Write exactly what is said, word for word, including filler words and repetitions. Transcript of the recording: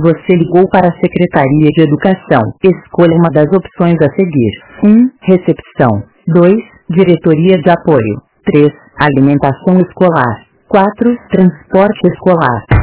Você ligou para a Secretaria de Educação. Escolha uma das opções a seguir. um. Recepção. dois. Diretoria de Apoio. três. Alimentação escolar. quatro. Transporte escolar.